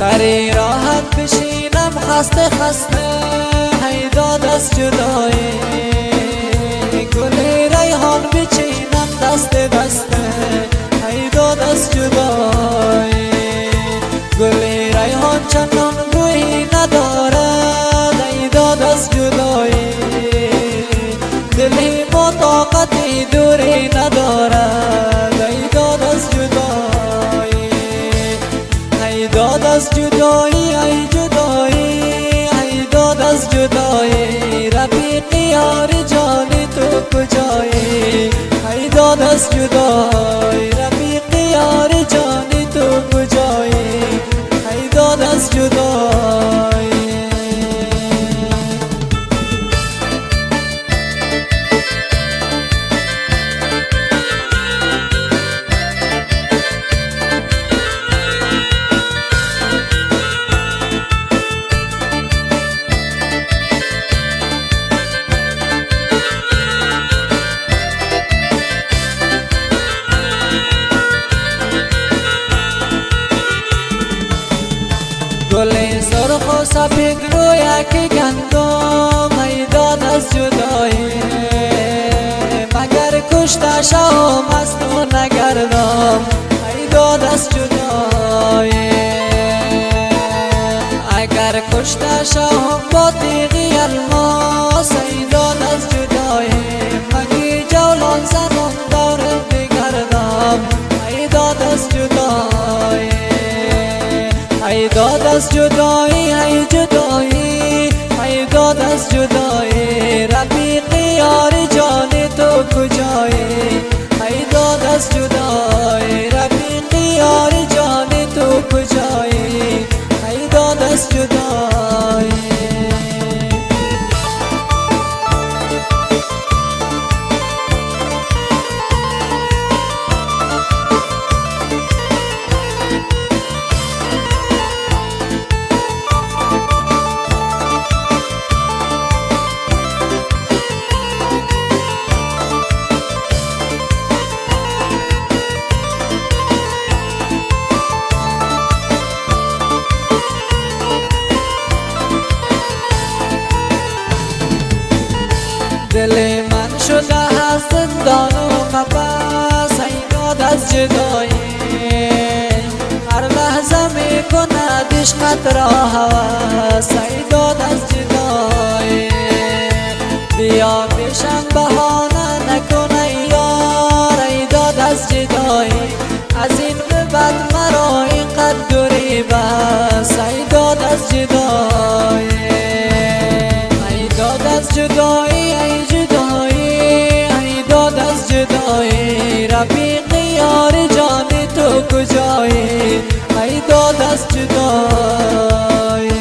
سری راحت بشینم خسته خسته، هی داد از جدایی. گل ریحان بچینم دست دسته، هی داد از جدایی. گل ریحان چندان بویی ندارد، هی داد از جدایی. دلی ما طاقتی دوری ندارد، هی داد از جدایی. هی داد از جدایی، ای جدایی، هی داد از جدایی. رفیق یار جان تو کجایی؟ هی داد از جدایی. رفیق یار جان تو کجایی؟ هی داد از جدایی. گل سرخ و سپید رو یک گندم، ای داد از جدایی. مگر کشته شوم از تو نگردم، ای داد از جدایی. اگر کشته شوم با تیغی الماس، ای داد از جدایی. مگی جولان زنم دور بگردم، ای داد از جدایی. ای داد از جدایی، ای جدایی، ای داد از جدایی. رفیق یار جان تو کجایی؟ ای داد از جدایی. رفیق یار جان تو کجایی؟ ای داد از جدایی. دل من شده از زندان و قفس، ای داد از جدایی. هر لحظه می کند عشقت را هوس، ای داد از جدایی. بیا پیشم بهانه نکنه یار، ای داد از جدایی. از این به بعد مرا اینقدر دوری بس، ای داد از جدایی. ای داد از جدایی، ای جدایی، ای داد از جدایی. رفیق یار جان تو کجایی؟ ای داد از جدایی.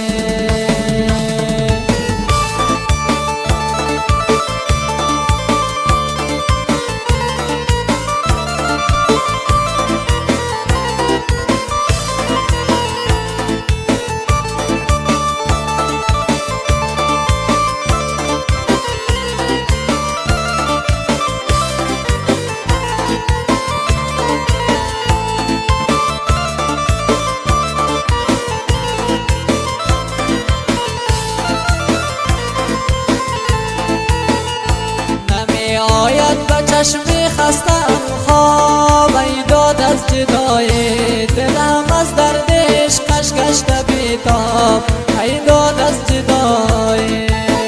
آید به چشم خستم خواب، ای داد از جدایی. دلم از درد عشقش گشته بیتاب، ای داد از جدایی.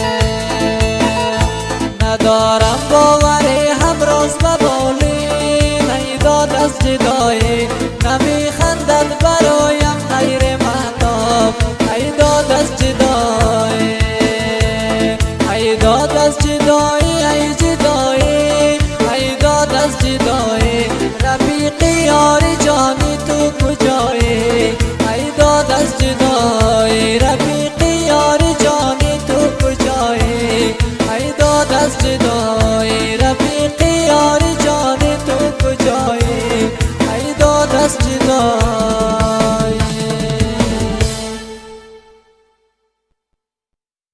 ندارم باوری همراز ببالین، ای داد از جدایی. نمی خندد برایم غیر مهتاب، ای داد از جدایی. ای داد از جدایی، ای جدایی، ای داد از جدایی. رفیق یار جان تو کجایی؟ ای داد از جدایی. رفیق یار جان تو کجایی؟ ای داد از جدایی. رفیق یار جان تو کجایی؟ ای داد از جدایی.